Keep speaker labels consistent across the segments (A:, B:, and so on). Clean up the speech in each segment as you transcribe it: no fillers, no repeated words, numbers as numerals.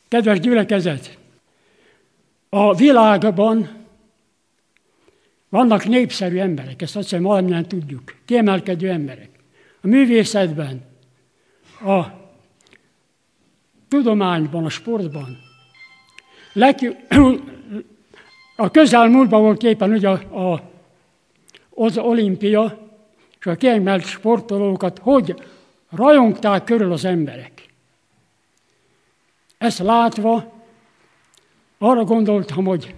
A: Kedves gyülekezet, a világban vannak népszerű emberek, ezt azt hiszem valamennyien tudjuk, kiemelkedő emberek. A művészetben, a tudományban, a sportban. A közelmúltban volt éppen ugye az olimpia, és a kiemelt sportolókat hogy rajongták körül az emberek. Ezt látva arra gondoltam, hogy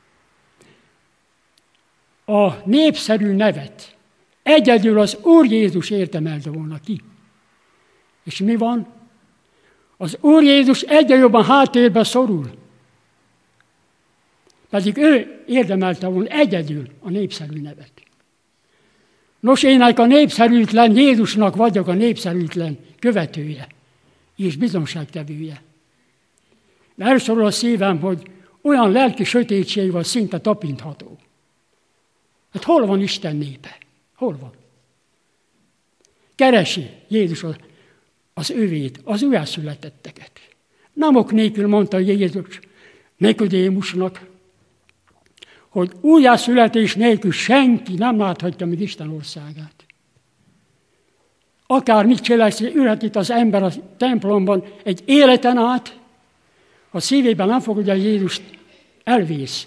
A: a népszerű nevet egyedül az Úr Jézus érdemelte volna ki. És mi van? Az Úr Jézus egyre jobban háttérbe szorul. Pedig ő érdemelte volna egyedül a népszerű nevet. Nos, én a népszerűtlen Jézusnak vagyok a népszerűtlen követője és bizonságtevője. De elszorul a szívem, hogy olyan lelki sötétség van, szinte tapintható. Hát hol van Isten népe? Hol van? Keresi Jézus az övét, az újjászületetteket. Nem ok nélkül mondta Jézus Nikodémusnak, hogy újjászületés nélkül senki nem láthatja meg Isten országát. Akármit cselekszik, ülhet itt az ember a templomban egy életen át, a szívében nem fogadja Jézust, elvész.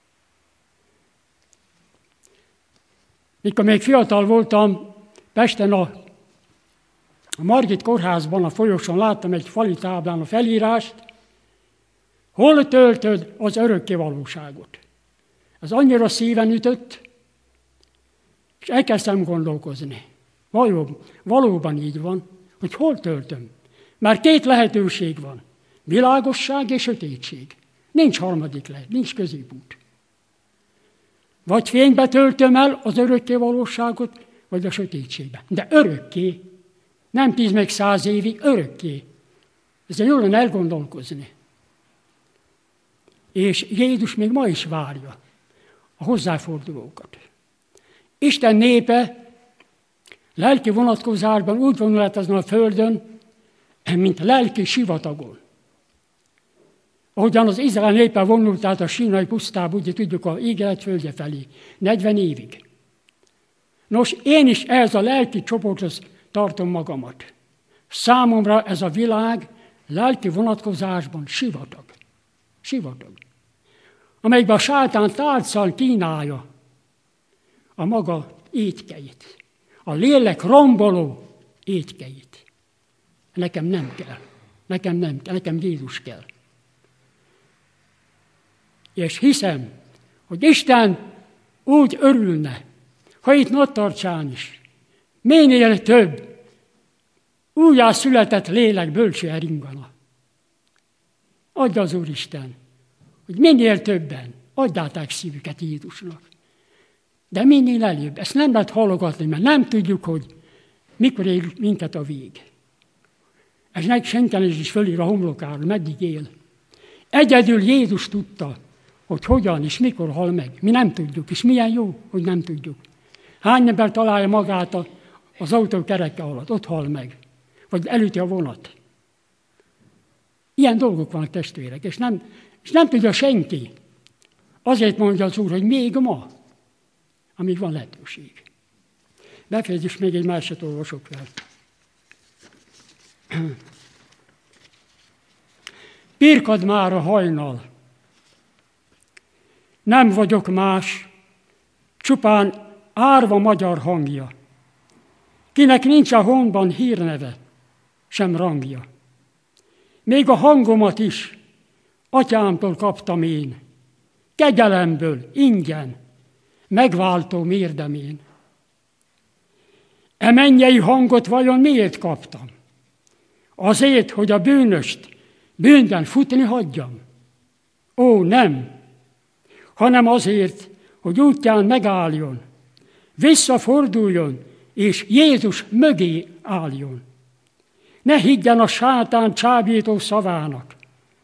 A: Mikor még fiatal voltam, Pesten a Margit kórházban, a folyosón láttam egy fali táblán a felírást, hol töltöd az örökké valóságot. Ez annyira szíven ütött, és elkezdtem gondolkozni. Valóban így van, hogy hol töltöm. Már két lehetőség van. Világosság és sötétség. Nincs harmadik lehet, nincs középút. Vagy fénybe töltöm el az örökké valóságot, vagy a sötétségbe. De örökké. Nem 10 meg 100 évig, örökké. Ezzel jól lenne elgondolkozni. És Jézus még ma is várja a hozzáfordulókat. Isten népe lelki vonatkozásban úgy vonul át azon a földön, mint lelki sivatagon. Ahogyan az Izrael népe vonult át a sínai pusztába, ugye tudjuk, a ígéret földje felé, 40 évig. Nos, én is ehhez a lelki csoporthoz tartom magamat. Számomra ez a világ lelki vonatkozásban sivatag. Sivatag. Amelyben a sátán tálccal kínálja a maga étkeit. A lélek romboló étkeit. Nekem nem kell. Nekem Jézus kell. És hiszem, hogy Isten úgy örülne, ha itt Nagytarcsán is minél több újjászületett lélek bölcsően ringana. Adja az Úristen, hogy minél többen adjáták szívüket Jézusnak. De minél előbb. Ezt nem lehet halogatni, mert nem tudjuk, hogy mikor él minket a vég. Ez senki is fölír a homlokára, meddig él. Egyedül Jézus tudta, hogy hogyan és mikor hal meg. Mi nem tudjuk, és milyen jó, hogy nem tudjuk. Hány ember találja magát az autó kereke alatt, ott hal meg. Vagy elüti a vonat. Ilyen dolgok vannak, testvérek, és nem tudja senki. Azért mondja az Úr, hogy még ma, amíg van lehetőség. Befejezzük, még egy másikat olvasok fel. Pirkad már a hajnal. Nem vagyok más, csupán árva magyar hangja. Kinek nincs a honban hírneve, sem rangja. Még a hangomat is atyámtól kaptam én, kegyelemből, ingyen, megváltó mérdemén. E mennyei hangot vajon miért kaptam? Azért, hogy a bűnöst bűnben futni hagyjam? Ó, nem, hanem azért, hogy útján megálljon, visszaforduljon, és Jézus mögé álljon. Ne higgyen a sátán csábító szavának.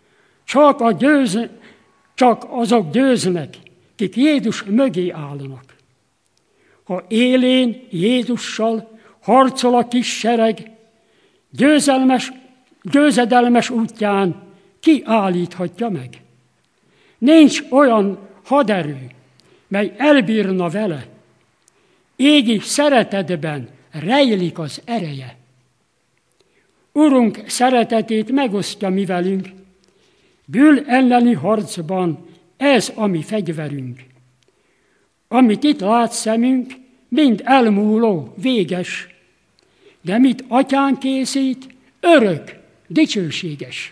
A: Csak azok győznek, kik Jézus mögé állnak. Ha élén Jézussal harcol a kis sereg, győzedelmes útján ki állíthatja meg? Nincs olyan haderő, mely elbírna vele. Égi szeretetben rejlik az ereje. Urunk szeretetét megosztja mi velünk, bűn elleni harcban ez a mi fegyverünk. Amit itt lát szemünk, mind elmúló, véges, de mit Atyánk készít, örök, dicsőséges.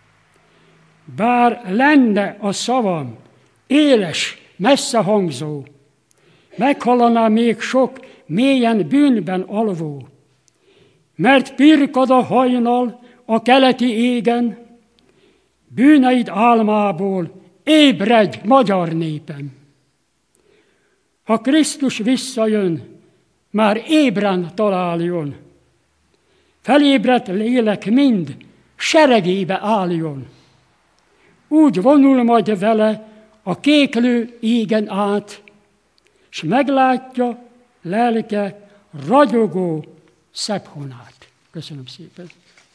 A: Bár lenne a szavam éles, messze hangzó, meghallaná még sok mélyen bűnben alvó, mert pirkad a hajnal a keleti égen, bűneid álmából ébredj, magyar népem! Ha Krisztus visszajön, már ébren találjon, felébredt lélek mind seregébe álljon. Úgy vonul majd vele a kéklő égen át, s meglátja lelke ragyogó szebb honát. Köszönöm szépen!